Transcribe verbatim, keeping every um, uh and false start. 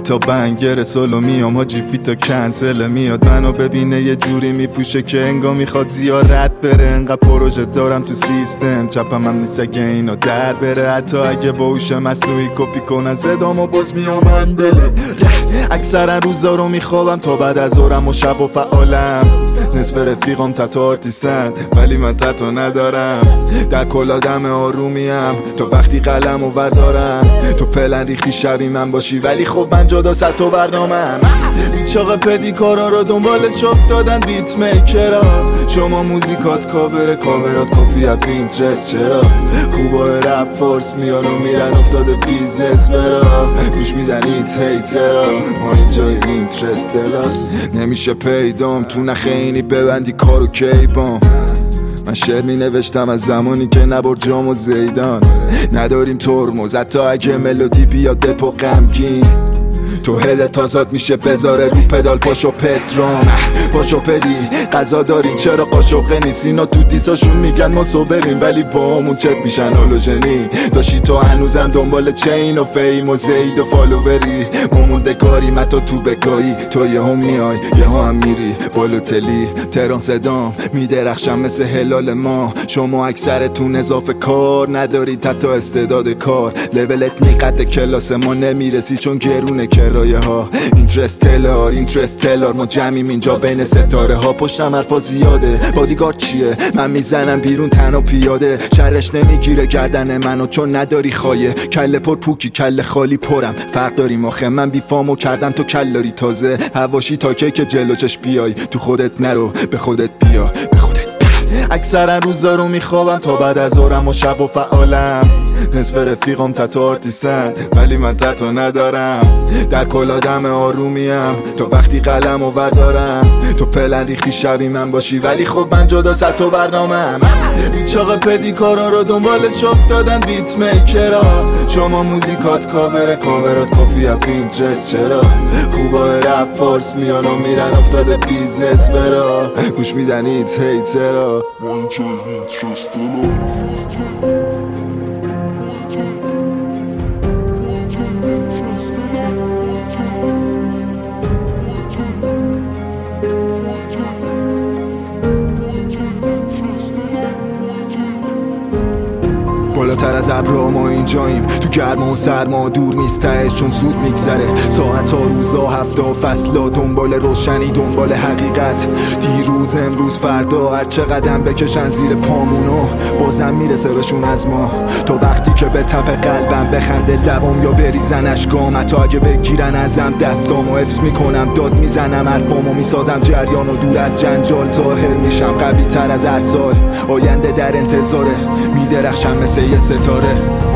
بیتا بنگر سولو میام حاجی فیتا کنسل میاد منو ببینه یه جوری میپوشه که انگا میخواد زیارت بره. انقدر پروژه دارم تو سیستم چپم هم نیست اگه اینا در بره. حتی اگه با هوش مصنوعی کپی کنن صدامو باز میام اندله. اکثرا روزا رو میخوابم تا بعد از ظهرم و شب و فعالم. نصف رفیقام تتو آرتیستن ولی من تتو ندارم. در کل آدم آرومیم تو وقتی قلم و وردارم. تو پلن ریختی شبی من باشی ولی خب من جدا ست و برنامم. بیچاق پدیکارا رو دنبالش افتادن بیت میکرا. شما موزیکات کاور کاورات کپی از پینترست. چرا خوبای رپ فورس میان و میرن افتاده بیزنس برا. گوش میدن ایت هیترا ما اینجای اینترستلا. نمیشه پیدام تو نخینی ببندی کارو کیبام. من شعر می نوشتم از زمانی که نبر جام و زیدان. نداریم ترمز حتی اگه ملودی بیاد دپ و غمگین. تو هدت تازاد میشه بذاره رو پدال پاشو پترام. پاشو پدی قضا داریم چرا قاشقه نیست. اینا تو دیساشون میگن ما صبریم ولی با همون چت میشن هالوژنی. داشتی تو هنوزم دنبال چین و فیم و زید و فالووری. ممونده کاری متا تو بکایی. تو یه هم میای یه هم میری بالوتلی. تهران صدام میدرخشم مثل هلال ما. شما اکثرتون اضافه کار ندارید حتی استعداد کار. لولت نیقد کلاس ما نمیرسی چون گرونه کرایه ها. اینترستلار اینترستلار ما جمعیم اینجا بین ستاره ها. پشتم حرفا زیاده بادیگارد چیه من میزنم بیرون تنها پیاده. شرش نمیگیره گردن منو چون نداری خایه. کله پر پوکی کله خالی پرم فرق داریم آخه. من بیفامو کردم تو کلاری تازه. هواشی تا که که جلو چش بیای. تو خودت نرو به خودت بیا به خودت. اکثرا روزا رو میخوابم تا بعد از ظهرم و شب و فعالم. نصف رفیقام تتو آرتیستن ولی من تتو ندارم. در کل آدم آرومیم تو وقتی قلم و وردارم. تو پلن ریختی شبی من باشی ولی خب من جدا ست و برنامم. بیچاق پدیکارا رو دنبالش افتادن بیت میکرا. شما موزیکات کاور کاورات کپی از پینترست. چرا خوبای رپ فورس میان و میرن افتاده بیزنس برا. گوش میدن ایت هیترا ما اینجا اینترستلا. بالاتر از ابرا ما اینجاییم. تو گرما و سرما دور نیستش چون زود میگذره. ساعت ها روزا هفته و فصلا دنبال روشنی دنبال حقیقت. دیروز امروز فردا هر چه قدم بکشن زیر پامونو بازم میرسه بهشون از ما. تو وقتی که به تپ قلبم بخنده لبام یا بریزن اشکام. حتی اگه بگیرن ازم دستامو حفظ میکنم داد میزنم حرفامو میسازم جریان و دور از جنجال. ظاهر میشم قوی تر از هر سال. آینده در انتظاره میدرخشم مثل یه ستاره.